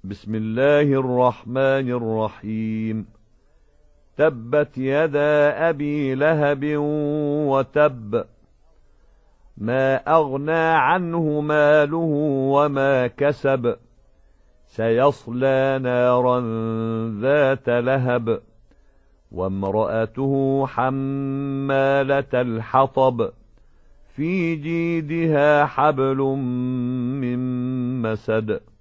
بسم الله الرحمن الرحيم. تبت يدا أبي لهب وتب، ما أغنى عنه ماله وما كسب، سيصلى نارا ذات لهب، وامرأته حمالة الحطب، في جيدها حبل من مسد.